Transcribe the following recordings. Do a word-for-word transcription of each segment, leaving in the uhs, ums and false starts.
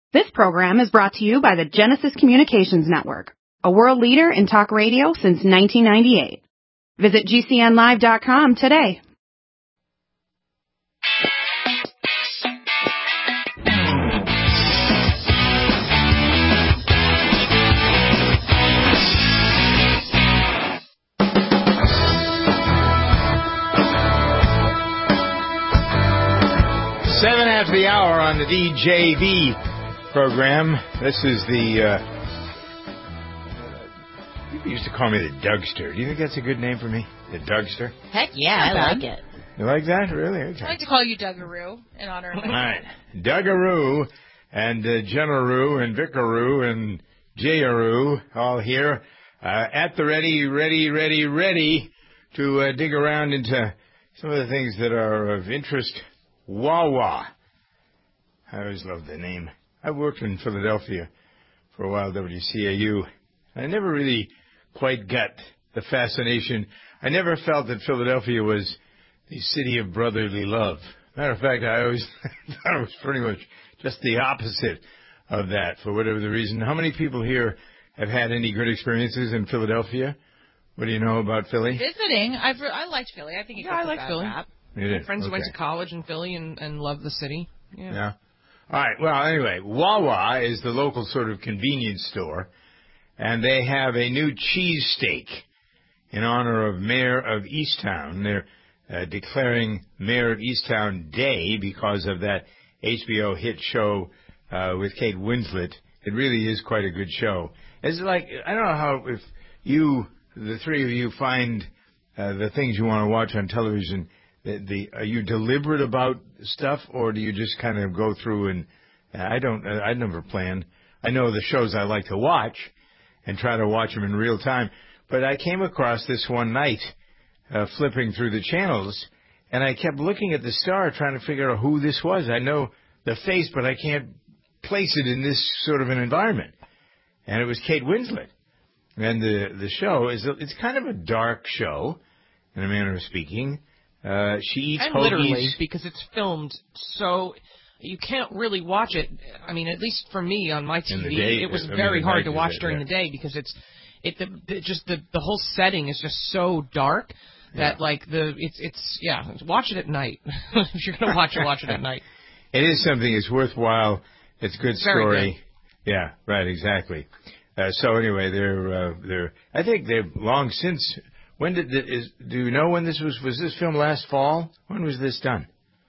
This program is brought to you by the Genesis Communications Network, a world leader in talk radio since nineteen ninety-eight. Visit G C N live dot com today. Seven after the hour on the D J V program. This is the, uh, people used to call me the Dougster. Do you think that's a good name for me? The Dougster? Heck yeah, I like it. You like that? Really? Okay. I like to call you Dougaroo in honor of All right. Dougaroo and uh, Jenaroo and Vicaroo and Jayaroo all here uh, at the ready, ready, ready, ready to uh, dig around into some of the things that are of interest. Wawa. I always loved the name. I worked in Philadelphia for a while, W C A U. I never really quite got the fascination. I never felt that Philadelphia was the city of brotherly love. Matter of fact, I always thought it was pretty much just the opposite of that, for whatever the reason. How many people here have had any good experiences in Philadelphia? What do you know about Philly? Visiting. I've re- I liked Philly. I think it yeah, I like Philly. Rap. You My friends okay. went to college in Philly and, and loved the city. Yeah. Yeah. All right. Well, anyway, Wawa is the local sort of convenience store, and they have a new cheesesteak in honor of Mayor of Easttown. They're uh, declaring Mayor of Easttown Day because of that H B O hit show uh, with Kate Winslet. It really is quite a good show. It's like, I don't know how, if you, the three of you, find uh, the things you want to watch on television. The, the, are you deliberate about stuff, or do you just kind of go through and, I don't, I never plan. I know the shows I like to watch and try to watch them in real time, but I came across this one night, uh, flipping through the channels, and I kept looking at the star trying to figure out who this was. I know the face, but I can't place it in this sort of an environment. And it was Kate Winslet. And the, the show is, it's kind of a dark show, in a manner of speaking. Uh, she eats and hoagies. Literally, because it's filmed so you can't really watch it. I mean, at least for me on my T V, day, it was I mean, very hard to watch it, during yeah. the day because it's it the, the, just the the whole setting is just so dark that yeah. like the it's it's yeah watch it at night. If you're gonna watch it, watch it at night. It is something. It's worthwhile. It's a good story. Very good. Yeah, right, exactly. Uh, so anyway, they're uh, they're. I think they've long since. When did the, is? Do you know when this was? Was this film last fall? When was this done?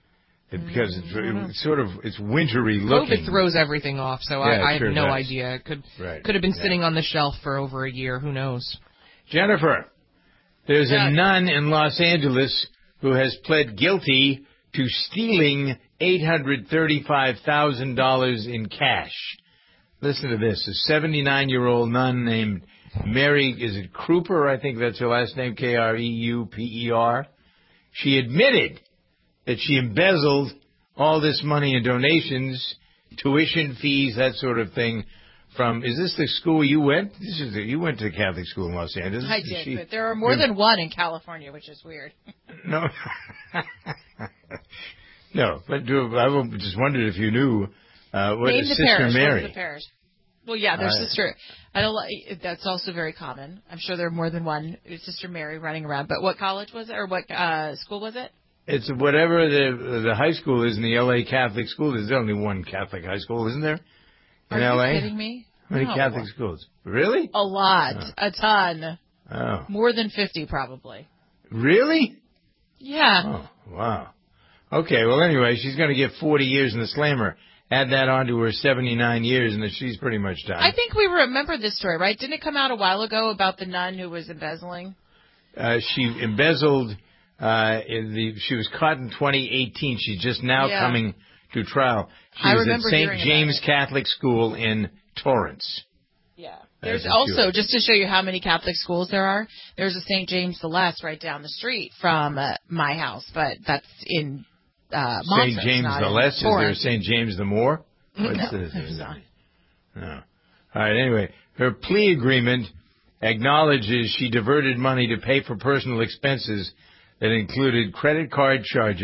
It, because it's, it's sort of it's wintry looking. COVID throws everything off, so yeah, I, I sure have no does. idea. It could right. could have been yeah. sitting on the shelf for over a year. Who knows? Jennifer, there's Yeah. a nun in Los Angeles who has pled guilty to stealing eight hundred thirty-five thousand dollars in cash. Listen to this: a seventy-nine-year-old nun named Mary, is it Kruper? I think that's her last name, K R E U P E R. She admitted that she embezzled all this money in donations, tuition fees, that sort of thing. From is this the school you went? This is the, you went to the Catholic school in Los Angeles. I Is did, she, but there are more than one in California, which is weird. No, no. But do, I just wondered if you knew uh, what Name is the Sister parish. Mary. What is the parish? Well, yeah, there's Uh, Sister. I don't. like- That's also very common. I'm sure there are more than one Sister Mary running around. But what college was it, or what uh, school was it? It's whatever the the high school is in the L A Catholic school. There's only one Catholic high school, isn't there? In Are L A? you kidding me? How many No. Catholic schools? Really? A lot, Oh. a ton, Oh, more than fifty probably. really? Yeah. Oh, wow. Okay. Well, anyway, she's going to get forty years in the slammer. Add that on to her seventy-nine years, and then she's pretty much done. I think we remember this story, right? Didn't it come out a while ago about the nun who was embezzling? Uh, she embezzled. Uh, in the she was caught in twenty eighteen. She's just now Yeah. coming to trial. She I was at remember Saint hearing about James it. Catholic School in Torrance. Yeah. There's There's also, just to show you how many Catholic schools there are, there's a Saint James the Less right down the street from uh, my house, but that's in uh, Montrose, Saint James not the in Less. Is there Torrance. Saint James the More? What's No, this? there's not. No. All right. Anyway, her plea agreement acknowledges she diverted money to pay for personal expenses that included credit card charges,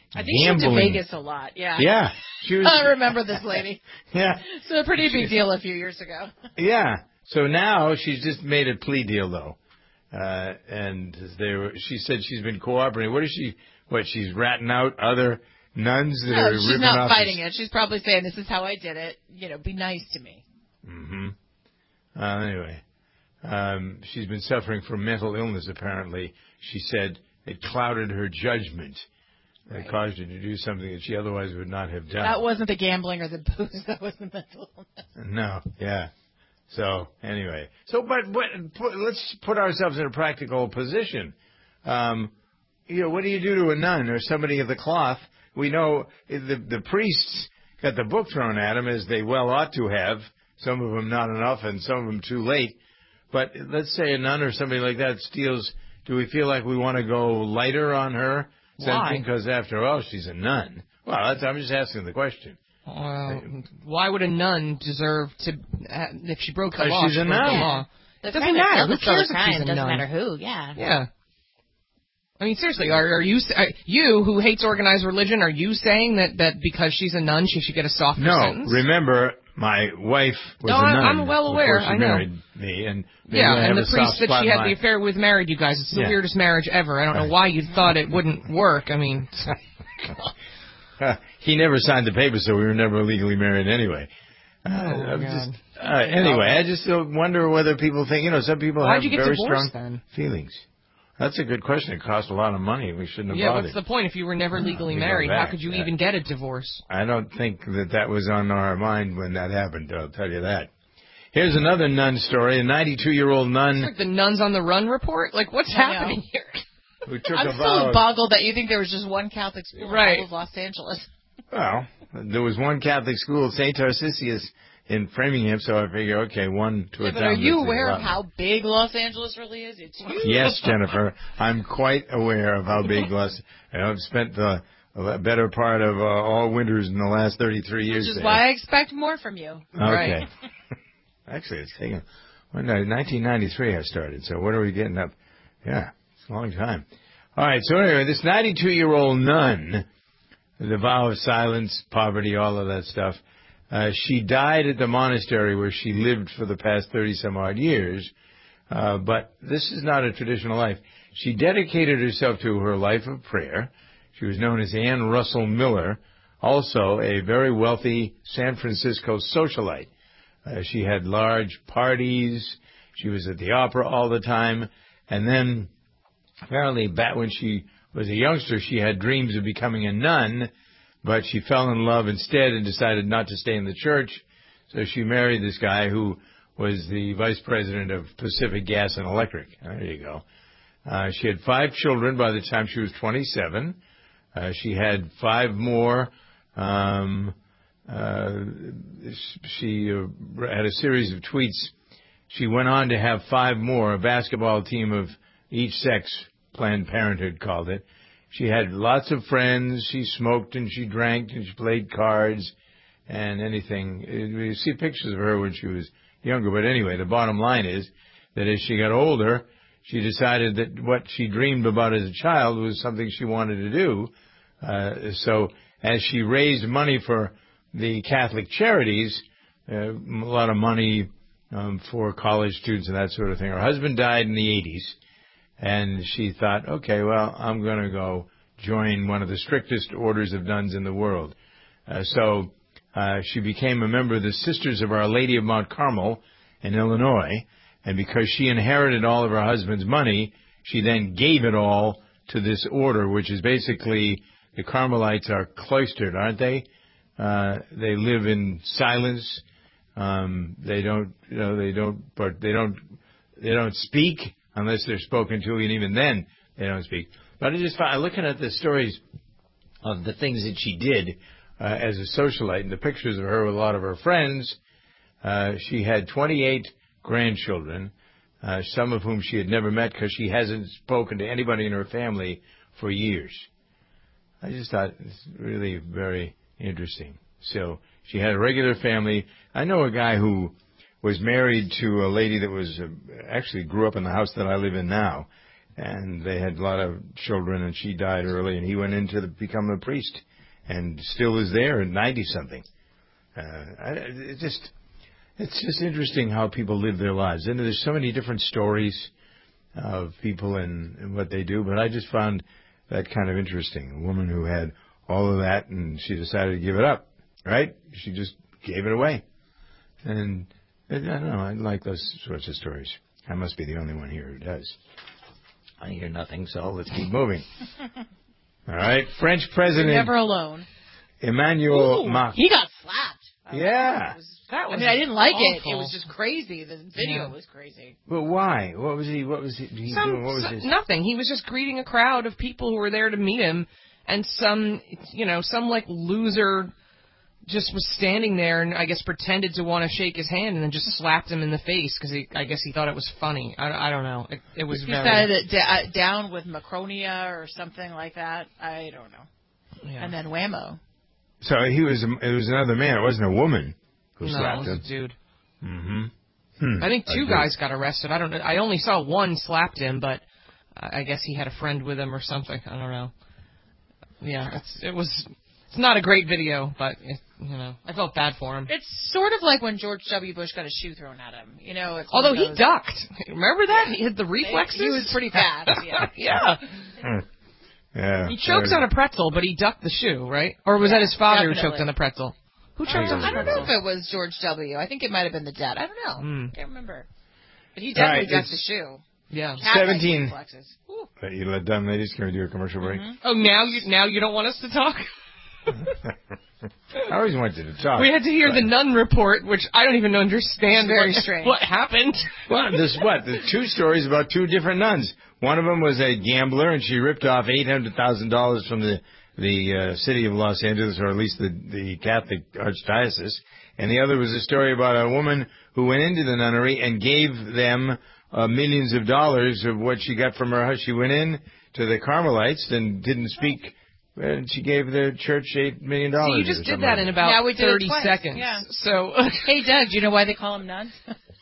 I think she went to Vegas a lot, yeah. Yeah. She was, I remember this lady. Yeah. It's a pretty big deal a few years ago. Yeah. So now she's just made a plea deal, though. Uh, and they were, she said she's been cooperating. What is she, what, she's ratting out other nuns that no, are she's ripping not off fighting this? it. She's probably saying, this is how I did it. You know, be nice to me. Mm-hmm. Uh, anyway, um, she's been suffering from mental illness, apparently. She said it clouded her judgment. It caused her to do something that she otherwise would not have done. That wasn't the gambling or the booze. That was the mental illness. No, yeah. So, anyway. So, but, but put, let's put ourselves in a practical position. Um, you know, what do you do to a nun or somebody of the cloth? We know the, the priests got the book thrown at them, as they well ought to have. Some of them not enough and some of them too late. But let's say a nun or somebody like that steals. Do we feel like we want to go lighter on her? Why? Because after all, she's a nun. Well, that's, I'm just asking the question. Uh, why would a nun deserve to, uh, if she broke the law, she's she a broke nun. the law. The Doesn't crime matter. itself Who is still a cares if crime. she's a Doesn't nun? matter who. Yeah. Yeah. I mean, seriously, are, are you, uh, you who hates organized religion, are you saying that, that because she's a nun, she should get a softer no, sentence? No, remember, my wife was no, a nun. I'm well aware. Before she I know. married me, and yeah, I and have the a priest soft that spot she in had my- the affair with married you guys. It's the Yeah. weirdest marriage ever. I don't know Right. why you thought it wouldn't work. I mean, Uh, he never signed the paper, so we were never legally married anyway. Uh, Oh, my I'm God. just, uh, anyway, I just uh, wonder whether people think, you know, some people Why'd have you get very divorced, strong then? feelings. That's a good question. It cost a lot of money. We shouldn't have yeah, bothered. what's the point if you were never legally we go married? How back, could you yeah. even get a divorce? I don't think that that was on our mind when that happened, I'll tell you that. Here's another nun story. A ninety-two-year-old nun It's like the Nuns on the Run report? Like, what's I know. happening here? who took I'm a still vow. boggled that you think there was just one Catholic school Right. in all of Los Angeles. Well, there was one Catholic school, Saint Tarcisius, in Framingham, so I figure, okay, one to Yeah, a but town are you that's a aware lot of how big Los Angeles really is? It's huge. Yes, Jennifer, I'm quite aware of how big Los. I've spent the a better part of uh, all winters in the last thirty-three years. Which is there. why I expect more from you. Okay. Right. Actually, it's taken. When did I, nineteen ninety-three I started. So what are we getting up? Yeah, it's a long time. All right. So anyway, this ninety-two-year-old nun, the vow of silence, poverty, all of that stuff. Uh, she died at the monastery where she lived for the past thirty some odd years. Uh, but this is not a traditional life. She dedicated herself to her life of prayer. She was known as Anne Russell Miller, also a very wealthy San Francisco socialite. Uh, she had large parties. She was at the opera all the time. And then, apparently, back when she was a youngster, she had dreams of becoming a nun, but she fell in love instead and decided not to stay in the church. So she married this guy who was the vice president of Pacific Gas and Electric. There you go. Uh, she had five children by the time she was twenty-seven. Uh, she had five more. Um, uh, she uh, had a series of tweets. She went on to have five more, a basketball team of each sex, Planned Parenthood called it. She had lots of friends. She smoked and she drank and she played cards and anything. You see pictures of her when she was younger. But anyway, the bottom line is that as she got older, she decided that what she dreamed about as a child was something she wanted to do. Uh, so as she raised money for the Catholic charities, uh, a lot of money um, for college students and that sort of thing. Her husband died in the eighties, and she thought, okay, well, I'm going to go join one of the strictest orders of nuns in the world. Uh, so uh, she became a member of the Sisters of Our Lady of Mount Carmel in Illinois, and because she inherited all of her husband's money, she then gave it all to this order, which is basically, the Carmelites are cloistered, aren't they? Uh, they live in silence. Um, they don't, you know, they don't, but they don't, they don't speak unless they're spoken to, and even then they don't speak. But I just found, looking at the stories of the things that she did uh, as a socialite and the pictures of her with a lot of her friends, uh, she had twenty-eight grandchildren, uh, some of whom she had never met because she hasn't spoken to anybody in her family for years. I just thought it's really very interesting. So she had a regular family. I know a guy who was married to a lady that was uh, actually grew up in the house that I live in now, and they had a lot of children, and she died early, and he went in to become a priest, and still is there at ninety-something. Uh, I, it just, it's just interesting how people live their lives. And there's so many different stories of people and, and what they do, but I just found that kind of interesting. A woman who had all of that, and she decided to give it up, right? She just gave it away. And I don't know, I like those sorts of stories. I must be the only one here who does. I hear nothing, so let's keep moving. All right, French President... You're never alone. Emmanuel Ooh, Macron. He got slapped. Yeah. It was, that was I mean, I didn't like awful. it. It was just crazy. The video yeah. was crazy. But why? What was he? What was he, he some, doing? What was some, his... Nothing. He was just greeting a crowd of people who were there to meet him, and some, you know, some like loser just was standing there and I guess pretended to want to shake his hand and then just slapped him in the face because he, I guess he thought it was funny. I, I don't know. It, it was he very... said it da- down with Macronia or something like that. I don't know. Yeah. And then whammo. So he was. It was another man. It wasn't a woman who no, slapped it was him. a dude. Mm-hmm. Hmm. I think two I guys got arrested. I don't know. I only saw one slapped him, but I guess he had a friend with him or something. I don't know. Yeah, it's, it was. It's not a great video, but it, you know, I felt bad for him. It's sort of like when George W. Bush got a shoe thrown at him. You know, it's although he those, ducked. Remember that? Yeah. He had the reflexes. He was pretty fast. Yeah. yeah. Hmm. Yeah. He choked on a pretzel, but he ducked the shoe, right? Or was yeah, that his father definitely. who choked on the pretzel? Who choked I on the I don't pretzel? know if it was George W. I think it might have been the dad. I don't know. Mm. I can't remember. But he definitely right, ducked the shoe. Yeah. Cat Seventeen. reflexes. Ooh. But you let dumb ladies can we do a commercial break? Mm-hmm. Oh, now you now you don't want us to talk? I always wanted to talk. We had to hear but... the nun report, which I don't even understand very what, strange. what happened. Well, there's what? There's two stories about two different nuns. One of them was a gambler, and she ripped off eight hundred thousand dollars from the the uh, city of Los Angeles, or at least the, the Catholic Archdiocese. And the other was a story about a woman who went into the nunnery and gave them uh, millions of dollars of what she got from her house. She went in to the Carmelites and didn't speak, and she gave the church eight million dollars. So you just did that in about yeah, we did thirty it twice. seconds. Yeah. So, hey, Doug, do you know why they call them nuns?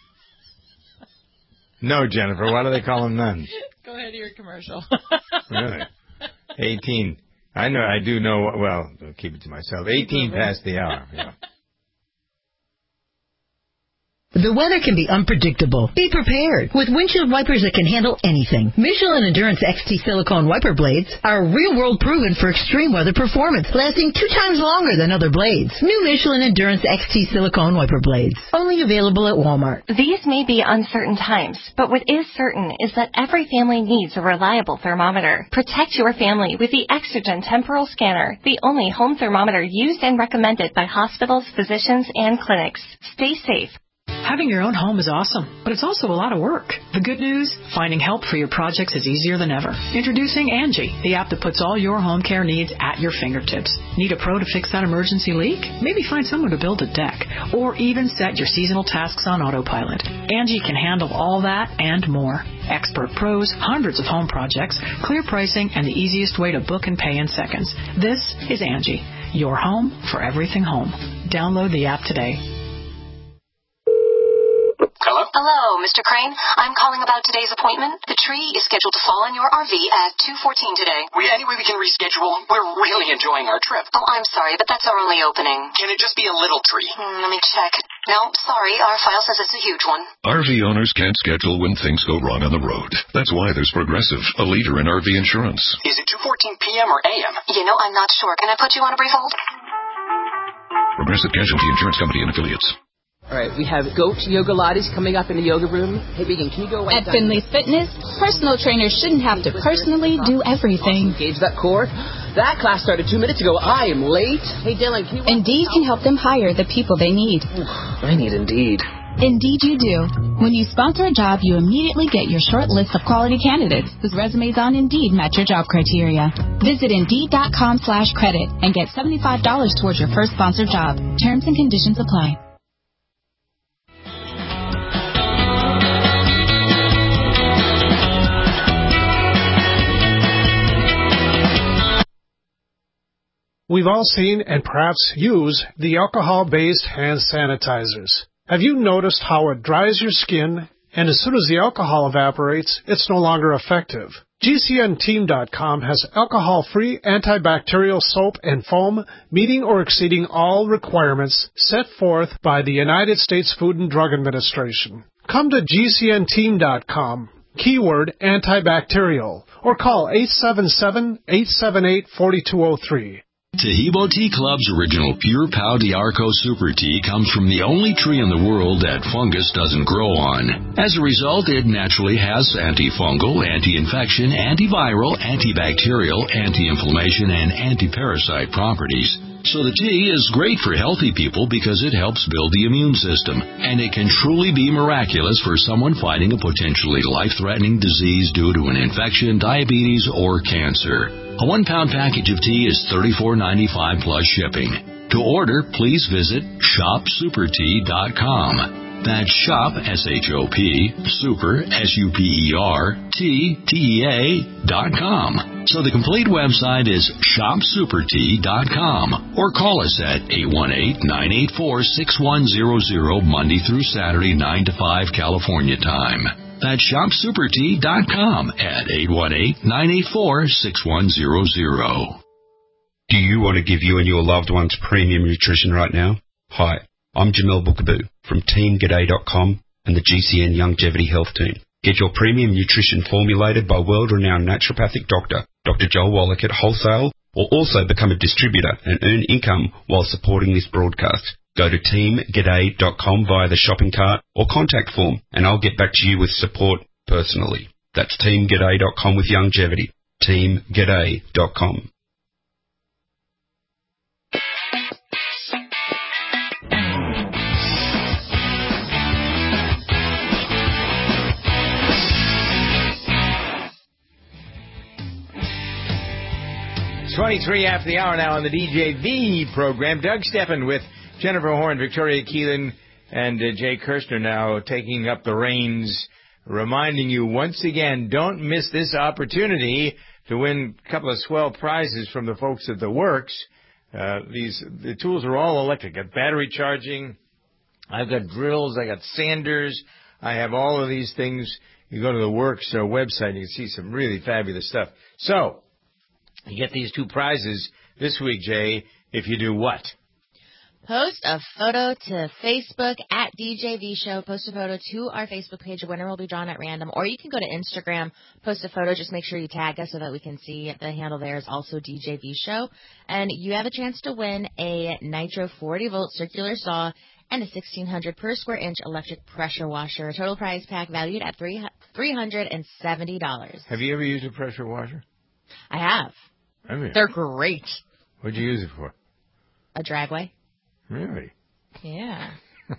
No, Jennifer. Why do they call them nuns? Go ahead to your commercial. Really? eighteen. I know. I do know. Well, I'll keep it to myself. eighteen past the hour. Yeah. The weather can be unpredictable. Be prepared with windshield wipers that can handle anything. Michelin Endurance X T silicone wiper blades are real-world proven for extreme weather performance, lasting two times longer than other blades. New Michelin Endurance X T silicone wiper blades, only available at Walmart. These may be uncertain times, but what is certain is that every family needs a reliable thermometer. Protect your family with the Exergen Temporal Scanner, the only home thermometer used and recommended by hospitals, physicians, and clinics. Stay safe. Having your own home is awesome, but it's also a lot of work. The good news, finding help for your projects is easier than ever. Introducing Angie, the app that puts all your home care needs at your fingertips. Need a pro to fix that emergency leak? Maybe find someone to build a deck, or even set your seasonal tasks on autopilot. Angie can handle all that and more. Expert pros, hundreds of home projects, clear pricing, and the easiest way to book and pay in seconds. This is Angie, your home for everything home. Download the app today. Hello? Hello, Mister Crane. I'm calling about today's appointment. The tree is scheduled to fall on your R V at two fourteen today. We, any way we can reschedule? We're really enjoying our trip. Oh, I'm sorry, but that's our only opening. Can it just be a little tree? Hmm, let me check. No, sorry. Our file says it's a huge one. R V owners can't schedule when things go wrong on the road. That's why there's Progressive, a leader in R V insurance. Is it two fourteen p.m. or A M? You know, I'm not sure. Can I put you on a brief hold? Progressive Casualty Insurance Company and Affiliates. All right, we have Goat Yoga Lattes coming up in the yoga room. Hey, Regan, can you go At Finley's Fitness, personal trainers shouldn't have to personally do everything. Engage that core. That class started two minutes ago. I am late. Hey, Dylan, can you... Indeed can help them hire the people they need. I need Indeed. Indeed you do. When you sponsor a job, you immediately get your short list of quality candidates whose resumes on Indeed match your job criteria. Visit Indeed.com slash credit and get seventy-five dollars towards your first sponsored job. Terms and conditions apply. We've all seen and perhaps use the alcohol-based hand sanitizers. Have you noticed how it dries your skin, and as soon as the alcohol evaporates, it's no longer effective? G C N team dot com has alcohol-free antibacterial soap and foam meeting or exceeding all requirements set forth by the United States Food and Drug Administration. Come to G C N team dot com, keyword antibacterial, or call eight seven seven, eight seven eight, four two zero three. Tahibo Tea Club's original Pure Pau D'Arco Super Tea comes from the only tree in the world that fungus doesn't grow on. As a result, it naturally has antifungal, anti-infection, antiviral, antibacterial, anti-inflammation, and anti-parasite properties. So the tea is great for healthy people because it helps build the immune system, and it can truly be miraculous for someone fighting a potentially life-threatening disease due to an infection, diabetes, or cancer. A one-pound package of tea is thirty-four ninety-five plus shipping. To order, please visit shop super tea dot com. That's shop, S H O P, super, S U P E R, T, T E A, dot com. So the complete website is shop super tea dot com, or call us at eight one eight, nine eight four, six one zero zero Monday through Saturday, nine to five California time. That's shop super tea dot com at eight one eight, nine eight four, six one zero zero. Do you want to give you and your loved ones premium nutrition right now? Hi, I'm Jamel Bookaboo from team g'day dot com and the G C N Longevity Health Team. Get your premium nutrition formulated by world-renowned naturopathic doctor, Doctor Joel Wallach at wholesale, or also become a distributor and earn income while supporting this broadcast. Go to team g'day dot com via the shopping cart or contact form, and I'll get back to you with support personally. That's team g'day dot com with longevity. team g'day dot com. twenty-three after the hour now on the D J V program. Doug Steffen with Jennifer Horn, Victoria Keelan, and uh, Jay Kirshner now taking up the reins, reminding you once again, don't miss this opportunity to win a couple of swell prizes from the folks at The Works. Uh, these the tools are all electric. Got battery charging. I've got drills. I got sanders. I have all of these things. You go to The Works uh, website, you can see some really fabulous stuff. So, you get these two prizes this week, Jay, if you do what? Post a photo to Facebook at D J V Show. Post a photo to our Facebook page. A winner will be drawn at random. Or you can go to Instagram, post a photo. Just make sure you tag us so that we can see. The handle there is also D J V Show. And you have a chance to win a Nitro forty volt circular saw and a sixteen hundred per square inch electric pressure washer. Total prize pack valued at three hundred seventy dollars. Have you ever used a pressure washer? I have. I mean, they're great. What'd you use it for? A dragway. Really? Yeah.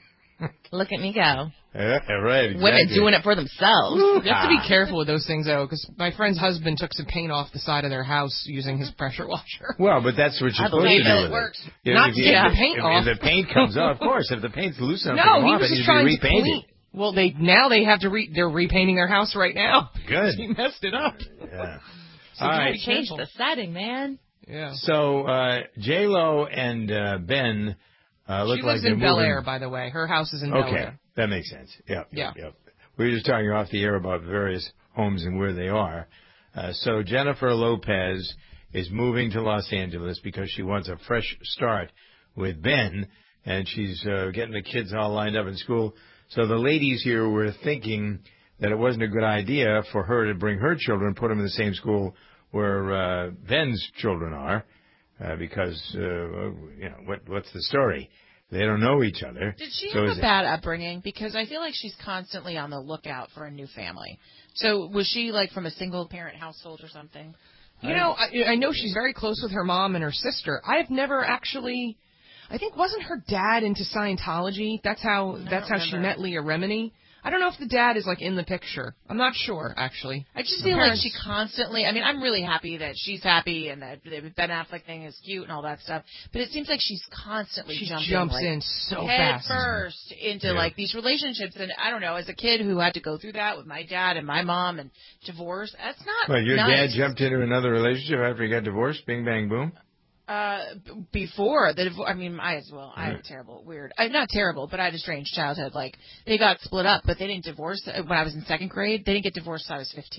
Look at me go. Yeah, right, exactly. Women doing it for themselves. You have to be careful with those things, though, because my friend's husband took some paint off the side of their house using his pressure washer. Well, but that's what you're I supposed to do it with works. it. Not if to you, get if, the paint if, off. If the paint comes off, of course. If the paint's loose enough to No, come he off, was it just needs to trying be to repainted. clean. Well, they now they have to re, they're repainting their house right now. Good. He messed it up. Yeah. So All you right. change the setting, man. Yeah. So uh, J Lo and uh, Ben uh, look she like lives they're in Bel moving. Air, by the way. Her house is in Bel Okay, Air. that makes sense. Yep, Yeah. yep, yep. We were just talking off the air about various homes and where they are. Uh, so Jennifer Lopez is moving to Los Angeles because she wants a fresh start with Ben, and she's uh, getting the kids all lined up in school. So the ladies here were thinking that it wasn't a good idea for her to bring her children, put them in the same school where uh, Ben's children are, uh, because, uh, you know, what what's the story? They don't know each other. Did she so have is a it, bad upbringing? Because I feel like she's constantly on the lookout for a new family. So was she like from a single parent household or something? You know, I, I know she's very close with her mom and her sister. I've never actually. I think wasn't her dad into Scientology? That's how. That's how she remember. met Leah Remini. I don't know if the dad is like in the picture. I'm not sure actually. I just The feel parents- like she constantly. I mean, I'm really happy that she's happy and that the Ben Affleck thing is cute and all that stuff. But it seems like she's constantly She jumping jumps like, in so head fast. first into Yeah. like these relationships. And I don't know, as a kid who had to go through that with my dad and my mom and divorce, that's not. Well, your nice. dad jumped into another relationship after he got divorced? Bing, bang, boom? Uh, b- before the divorce, I mean, I as well. I had a Right. terrible, weird. I, not terrible, but I had a strange childhood. Like they got split up, but they didn't divorce. uh, When I was in second grade, they didn't get divorced until I was fifteen.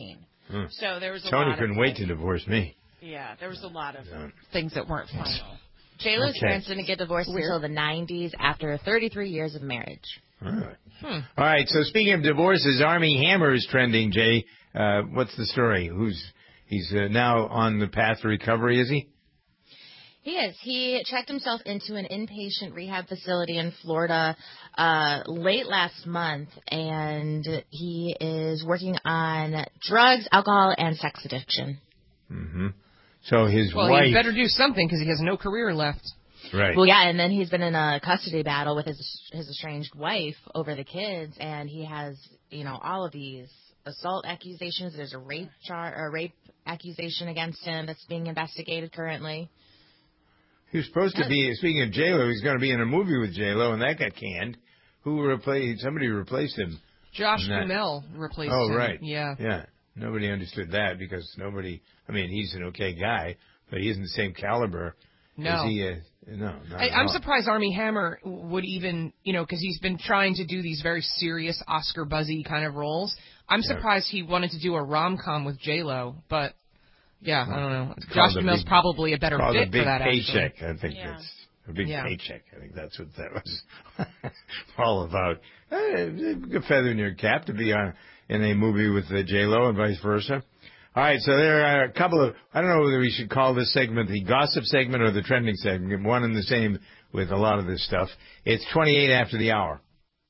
Hmm. So there was a Tony lot couldn't of, wait to divorce me. Yeah, there was a lot of Yeah. things that weren't final. J-Lo's Okay. parents didn't get divorced Weird. until the nineties after thirty-three years of marriage. All right. Hmm. All right. So speaking of divorces, Armie Hammer is trending. Jay, uh, what's the story? Who's he's uh, now on the path to recovery? Is he? He is. He checked himself into an inpatient rehab facility in Florida uh, late last month, and he is working on drugs, alcohol, and sex addiction. Mm-hmm. So his well, wife. he better do something because he has no career left. Right. Well, yeah, and then he's been in a custody battle with his his estranged wife over the kids, and he has, you know, all of these assault accusations. There's a rape char a rape accusation against him that's being investigated currently. He was supposed to be, speaking of J-Lo, he's going to be in a movie with J-Lo, and that got canned. Who replaced, somebody replaced him. Josh in that. Duhamel replaced Oh, him. right. Yeah. Yeah. Nobody understood that because nobody, I mean, he's an okay guy, but he isn't the same caliber. No. As he, uh, no, not I, at I'm all. surprised Armie Hammer would even, you know, because he's been trying to do these very serious Oscar buzzy kind of roles. I'm Yeah. surprised he wanted to do a rom-com with J-Lo, but yeah, I don't know. It's Josh called a Duhamel's big- probably a better it's called fit a big for that. paycheck. Actually. I think Yeah. that's a big Yeah. paycheck. I think that's what that was all about. Eh, a feather in your cap to be on in a movie with uh, J-Lo and vice versa. All right, so there are a couple of, I don't know whether we should call this segment the gossip segment or the trending segment, one and the same with a lot of this stuff. It's twenty-eight after the hour.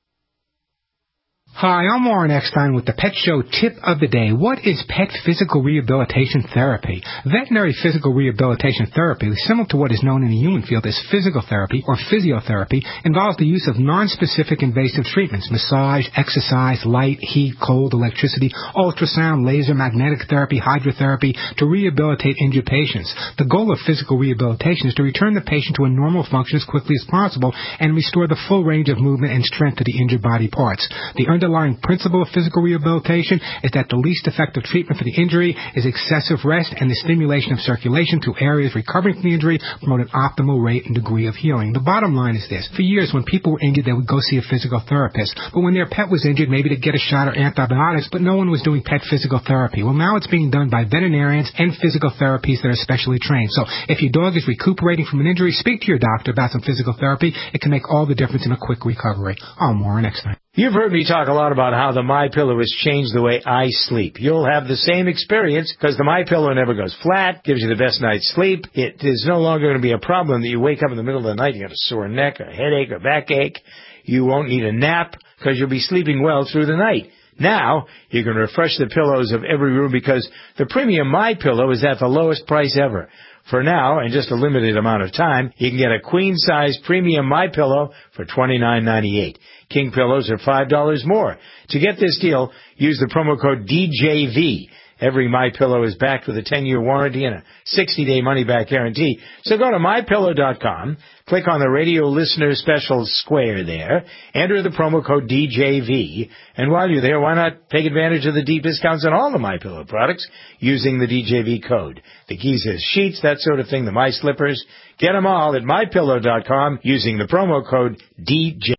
Hi, I'm Warren Eckstein with the Pet Show Tip of the Day. What is pet physical rehabilitation therapy? Veterinary physical rehabilitation therapy, similar to what is known in the human field as physical therapy or physiotherapy, involves the use of non-specific invasive treatments, massage, exercise, light, heat, cold, electricity, ultrasound, laser, magnetic therapy, hydrotherapy to rehabilitate injured patients. The goal of physical rehabilitation is to return the patient to a normal function as quickly as possible and restore the full range of movement and strength to the injured body parts. The underlying principle of physical rehabilitation is that the least effective treatment for the injury is excessive rest and the stimulation of circulation to areas recovering from the injury promote an optimal rate and degree of healing. The bottom line is this. For years, when people were injured, they would go see a physical therapist. But when their pet was injured, maybe they'd get a shot of antibiotics, but no one was doing pet physical therapy. Well, now it's being done by veterinarians and physical therapies that are specially trained. So if your dog is recuperating from an injury, speak to your doctor about some physical therapy. It can make all the difference in a quick recovery. I'm Warren Eckstein. You've heard me talk a lot about how the MyPillow has changed the way I sleep. You'll have the same experience because the MyPillow never goes flat, gives you the best night's sleep. It is no longer going to be a problem that you wake up in the middle of the night, you got a sore neck, a headache, a backache. You won't need a nap because you'll be sleeping well through the night. Now, you can refresh the pillows of every room because the premium MyPillow is at the lowest price ever. For now, and just a limited amount of time, you can get a queen-size premium MyPillow for twenty-nine ninety-eight. King pillows are five dollars more. To get this deal, use the promo code D J V. Every MyPillow is backed with a ten-year warranty and a sixty-day money-back guarantee. So go to my pillow dot com, click on the radio listener special square there, enter the promo code D J V, and while you're there, why not take advantage of the deep discounts on all the MyPillow products using the D J V code. The keys is sheets, that sort of thing, the My Slippers. Get them all at my pillow dot com using the promo code D J V.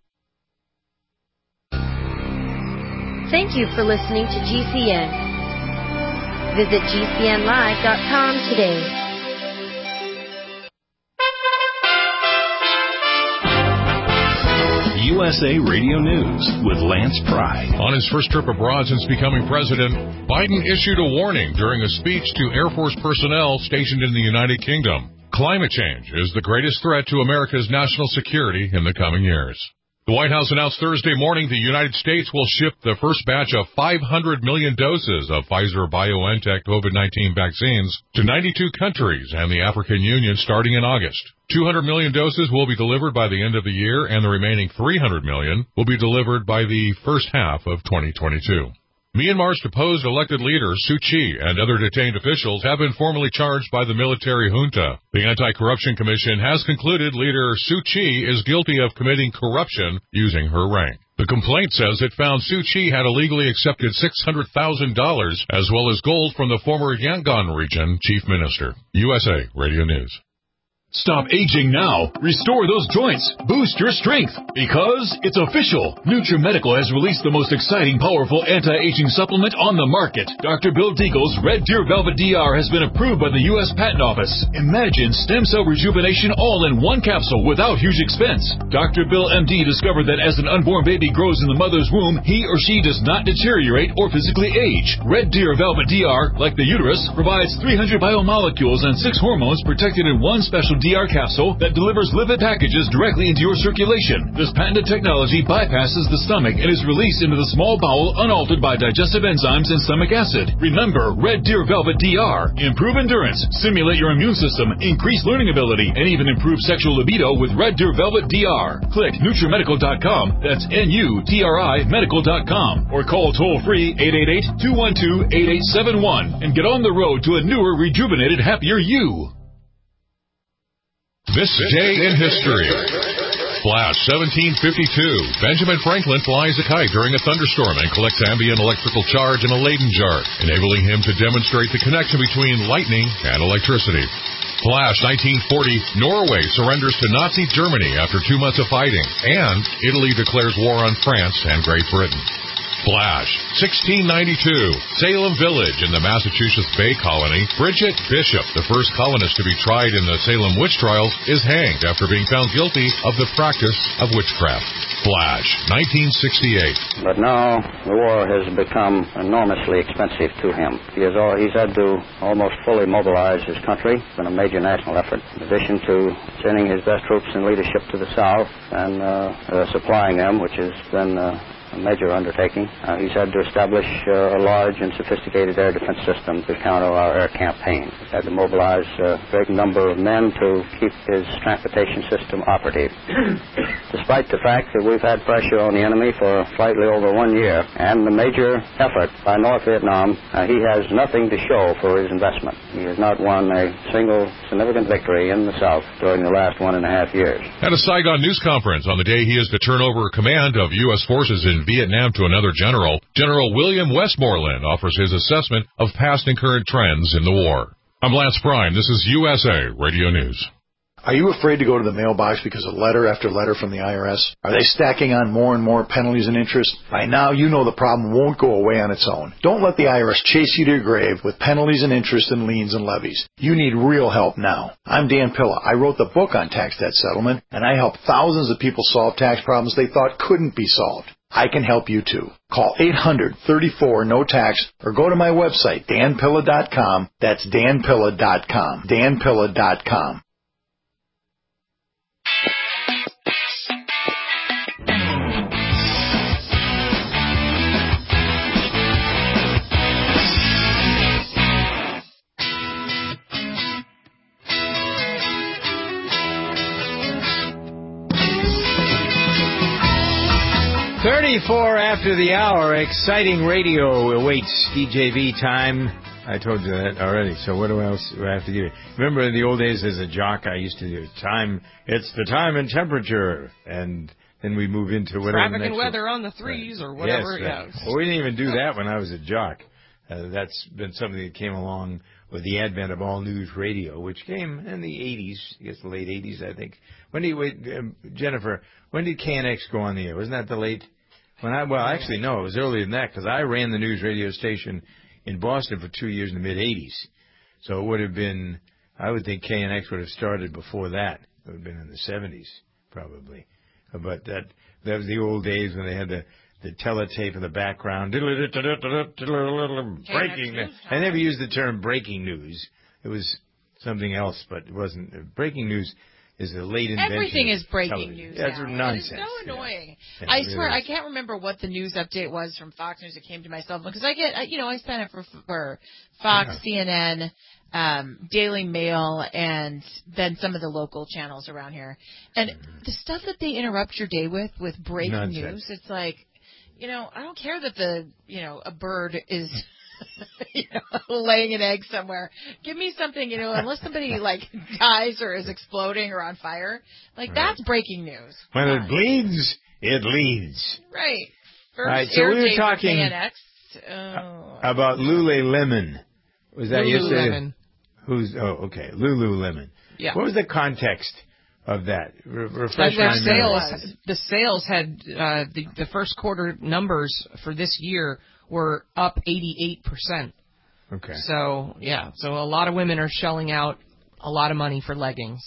Thank you for listening to G C N. Visit G C N live dot com today. U S A Radio News with Lance Pry. On his first trip abroad since becoming president, Biden issued a warning during a speech to Air Force personnel stationed in the United Kingdom. Climate change is the greatest threat to America's national security in the coming years. The White House announced Thursday morning the United States will ship the first batch of five hundred million doses of Pfizer-BioNTech COVID nineteen vaccines to ninety-two countries and the African Union starting in August. two hundred million doses will be delivered by the end of the year, and the remaining three hundred million will be delivered by the first half of twenty twenty-two. Myanmar's deposed elected leader, Suu Kyi, and other detained officials have been formally charged by the military junta. The Anti-Corruption Commission has concluded leader Suu Kyi is guilty of committing corruption using her rank. The complaint says it found Suu Kyi had illegally accepted six hundred thousand dollars as well as gold from the former Yangon region chief minister. U S A Radio News. Stop aging now. Restore those joints. Boost your strength. Because it's official. NutriMedical has released the most exciting, powerful anti-aging supplement on the market. Doctor Bill Deagle's Red Deer Velvet D R has been approved by the U S Patent Office. Imagine stem cell rejuvenation all in one capsule without huge expense. Doctor Bill M D discovered that as an unborn baby grows in the mother's womb, he or she does not deteriorate or physically age. Red Deer Velvet D R, like the uterus, provides three hundred biomolecules and six hormones protected in one special D R capsule that delivers lipid packages directly into your circulation. This patented technology bypasses the stomach and is released into the small bowel unaltered by digestive enzymes and stomach acid. Remember, Red Deer Velvet D R. Improve endurance, stimulate your immune system, increase learning ability, and even improve sexual libido with Red Deer Velvet D R. Click NutriMedical dot com, that's N U T R I medical dot com, or call toll-free eight eight eight, two one two, eight eight seven one and get on the road to a newer, rejuvenated, happier you. This day in history. Flash seventeen fifty-two. Benjamin Franklin flies a kite during a thunderstorm and collects ambient electrical charge in a Leyden jar, enabling him to demonstrate the connection between lightning and electricity. Flash nineteen forty. Norway surrenders to Nazi Germany after two months of fighting, and Italy declares war on France and Great Britain. Flash sixteen ninety-two. Salem Village in the Massachusetts Bay Colony. Bridget Bishop, the first colonist to be tried in the Salem witch trials, is hanged after being found guilty of the practice of witchcraft. Flash nineteen sixty-eight. But now the war has become enormously expensive to him. He has, all, he's had to almost fully mobilize his country. It's been a major national effort. In addition to sending his best troops and leadership to the south and uh, uh, supplying them, which has been uh, a major undertaking. Uh, he's had to establish uh, a large and sophisticated air defense system to counter our air campaign. He's had to mobilize a great number of men to keep his transportation system operative. Despite the fact that we've had pressure on the enemy for slightly over one year and the major effort by North Vietnam, uh, he has nothing to show for his investment. He has not won a single significant victory in the South during the last one and a half years. At a Saigon news conference on the day he is to turn over command of U S forces in Vietnam to another general, General William Westmoreland offers his assessment of past and current trends in the war. I'm Lance Prime. This is U S A Radio News. Are you afraid to go to the mailbox because of letter after letter from the I R S? Are they stacking on more and more penalties and interest? By now, you know the problem won't go away on its own. Don't let the I R S chase you to your grave with penalties and interest and liens and levies. You need real help now. I'm Dan Pilla. I wrote the book on tax debt settlement, and I helped thousands of people solve tax problems they thought couldn't be solved. I can help you too. Call eight hundred, thirty-four, no tax or go to my website, dan pilla dot com. That's dan pilla dot com. dan pilla dot com. thirty-four after the hour, exciting radio awaits. D J V time. I told you that already, so what else do I have to give you? Remember in the old days as a jock, I used to do time, it's the time and temperature, and then we move into whatever. Traffic and weather on the threes right. or whatever. Yes, right. Yes. Well, we didn't even do that when I was a jock. Uh, that's been something that came along with the advent of all news radio, which came in the eighties, I guess the late eighties, I think. When did you, wait, um, Jennifer, when did K N X go on the air? Wasn't that the late? When I well, actually no, it was earlier than that because I ran the news radio station in Boston for two years in the mid eighties. So it would have been, I would think K N X would have started before that. It would have been in the seventies probably. But that that was the old days when they had the the teletape in the background. Breaking. I never used the term breaking news. It was something else, but it wasn't. Breaking news is a late invention. Everything is breaking television. news That's now. nonsense. It is so annoying. Yeah. I Yeah, swear, really I can't remember what the news update was from Fox News that came to my cell phone because I get, you know, I sign up for, for Fox, yeah. C N N, um, Daily Mail, and then some of the local channels around here. And mm-hmm. the stuff that they interrupt your day with, with breaking nonsense. News, it's like, you know, I don't care that the, you know, a bird is you know, laying an egg somewhere. Give me something, you know, unless somebody like dies or is exploding or on fire, like right. that's breaking news. When it bleeds, it leads. Right. First right, so we were talking K N X. Oh. about Lululemon. Was that Lululemon. yesterday? Who's? Oh, okay, Lululemon. Yeah. What was the context of that? Re- refresh their my memory. sales, the sales had uh, the the first quarter numbers for this year were up eighty-eight percent. Okay. So yeah, so a lot of women are shelling out a lot of money for leggings.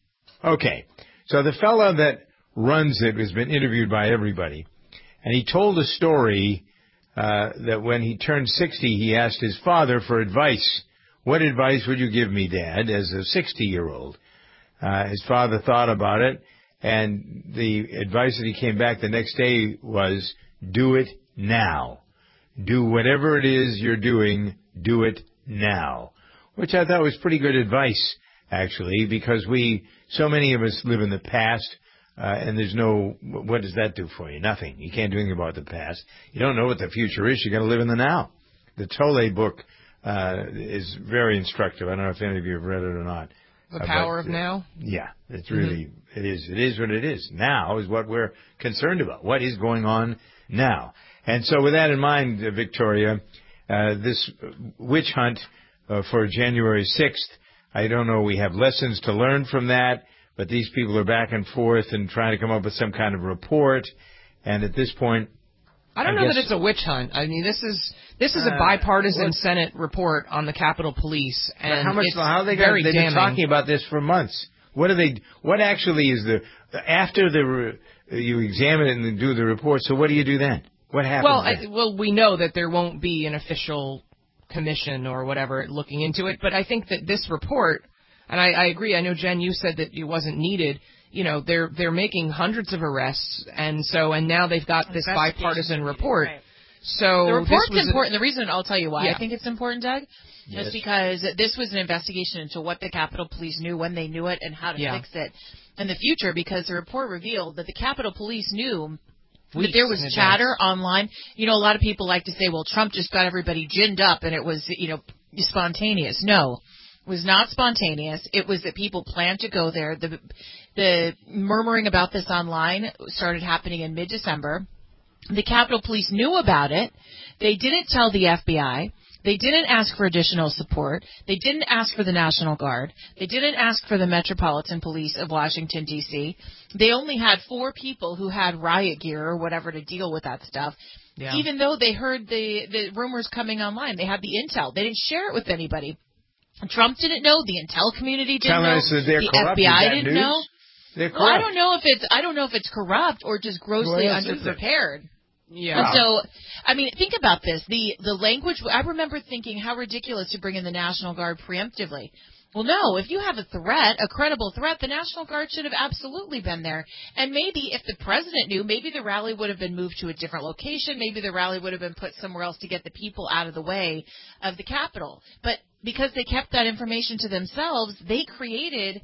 Okay, so the fellow that runs it has been interviewed by everybody, and he told a story uh, that when he turned sixty, he asked his father for advice. What advice would you give me, Dad, as a sixty-year-old? Uh, his father thought about it, and the advice that he came back the next day was, do it now. Do whatever it is you're doing, do it now. Which I thought was pretty good advice, actually, because we, so many of us live in the past, uh, and there's no, what does that do for you? Nothing. You can't do anything about the past. You don't know what the future is. You got to live in the now. The Tolle book uh, is very instructive. I don't know if any of you have read it or not. The Power of Now? Yeah, it's really, mm-hmm. it is, it is what it is. Now is what we're concerned about. What is going on now? And so with that in mind, uh, Victoria, uh, this witch hunt uh, for January sixth, I don't know, we have lessons to learn from that, but these people are back and forth and trying to come up with some kind of report. And at this point, I don't I know guess, that it's a witch hunt. I mean, this is this is a uh, bipartisan what? Senate report on the Capitol Police, and how much? it's How they got? very They've damning. been talking about this for months. What are they? What actually is the after the you examine it and do the report? So what do you do then? What happens? Well, then? I, well, we know that there won't be an official commission or whatever looking into it, but I think that this report, and I, I agree. I know Jen, you said that it wasn't needed. You know, they're they're making hundreds of arrests, and so and now they've got this bipartisan report. Right. So the report's this was important. A, the reason I'll tell you why yeah. I think it's important, Doug, yes. is because this was an investigation into what the Capitol Police knew, when they knew it, and how to yeah. fix it in the future. Because the report revealed that the Capitol Police knew Weeks that there was in chatter advance. online. You know, a lot of people like to say, "Well, Trump just got everybody ginned up, and it was, you know, spontaneous." No. It was not spontaneous. It was that people planned to go there. The the murmuring about this online started happening in mid-December. The Capitol Police knew about it. They didn't tell the F B I. They didn't ask for additional support. They didn't ask for the National Guard. They didn't ask for the Metropolitan Police of Washington, D C They only had four people who had riot gear or whatever to deal with that stuff. Yeah. Even though they heard the, the rumors coming online, they had the intel. They didn't share it with anybody. Trump didn't know. The intel community didn't Telling know. us that they're the corrupt. F B I Is that didn't news? know. They're Well, I corrupt. don't know if it's I don't know if it's corrupt or just grossly What else is there? underprepared. Yeah. And so, I mean, think about this. The the language. I remember thinking how ridiculous to bring in the National Guard preemptively. Well, no. If you have a threat, a credible threat, the National Guard should have absolutely been there. And maybe if the president knew, maybe the rally would have been moved to a different location. Maybe the rally would have been put somewhere else to get the people out of the way of the Capitol. But because they kept that information to themselves, they created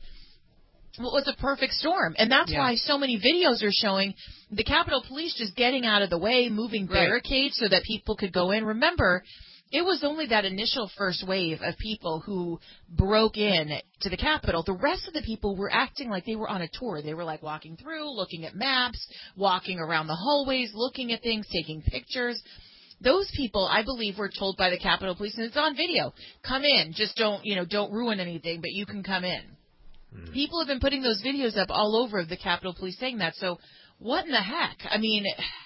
what was a perfect storm. And that's Yeah. why so many videos are showing the Capitol Police just getting out of the way, moving Right. barricades so that people could go in. Remember, it was only that initial first wave of people who broke in to the Capitol. The rest of the people were acting like they were on a tour. They were like walking through, looking at maps, walking around the hallways, looking at things, taking pictures. Those people, I believe, were told by the Capitol Police, and it's on video, come in, just don't, you know, don't ruin anything, but you can come in. Mm. People have been putting those videos up all over of the Capitol Police saying that. So what in the heck? I mean,